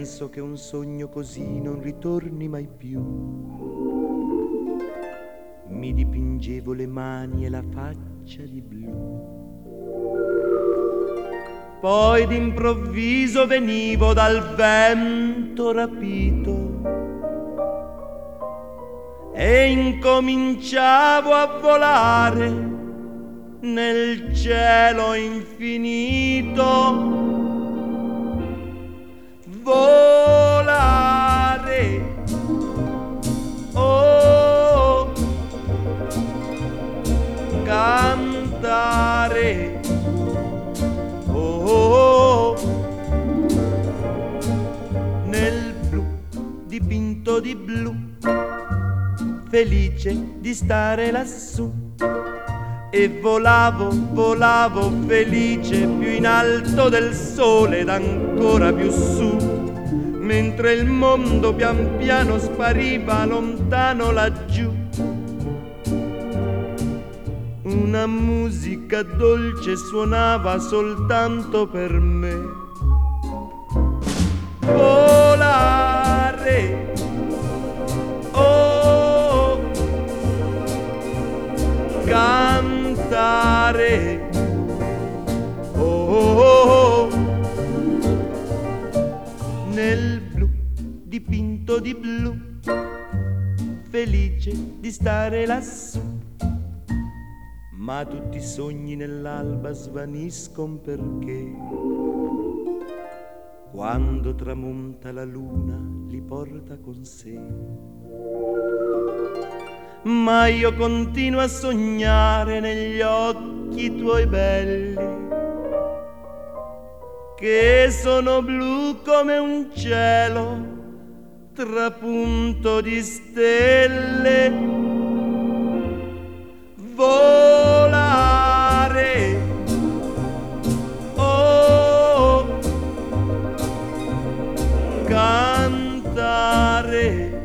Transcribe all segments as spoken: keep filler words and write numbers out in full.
penso che un sogno così non ritorni mai più. Mi dipingevo le mani e la faccia di blu. Poi d'improvviso venivo dal vento rapito e incominciavo a volare nel cielo infinito. Volare, oh, cantare, oh, nel blu dipinto di blu, felice di stare lassù. E volavo, volavo felice più in alto del sole ed ancora più su, mentre il mondo pian piano spariva lontano laggiù. Una musica dolce suonava soltanto per me. Volare, oh, cantare, oh, oh, nel blu dipinto di blu, felice di stare lassù. Ma tutti i sogni nell'alba svaniscono perché quando tramonta la luna li porta con sé. Ma io continuo a sognare negli occhi tuoi belli, che sono blu come un cielo trapunto di stelle. Volare, oh, cantare,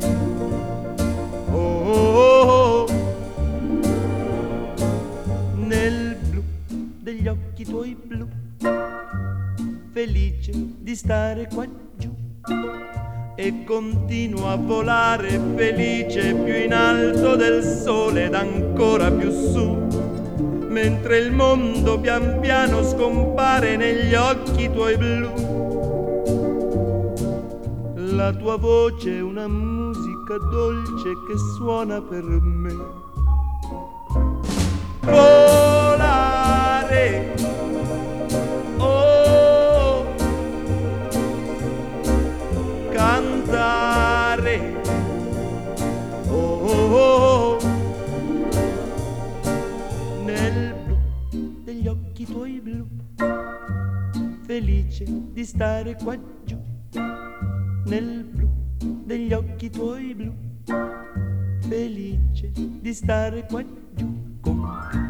oh, nel blu degli occhi tuoi blu, felice di stare qua giù. E continuo a volare felice più in alto del sole ed ancora più su, mentre il mondo pian piano scompare negli occhi tuoi blu. La tua voce è una musica dolce che suona per me. Volare, oh, cantare, oh, oh, oh, nel blu degli occhi tuoi blu, felice di stare qua giù. Nel blu degli occhi tuoi blu, felice di stare qua giù con te.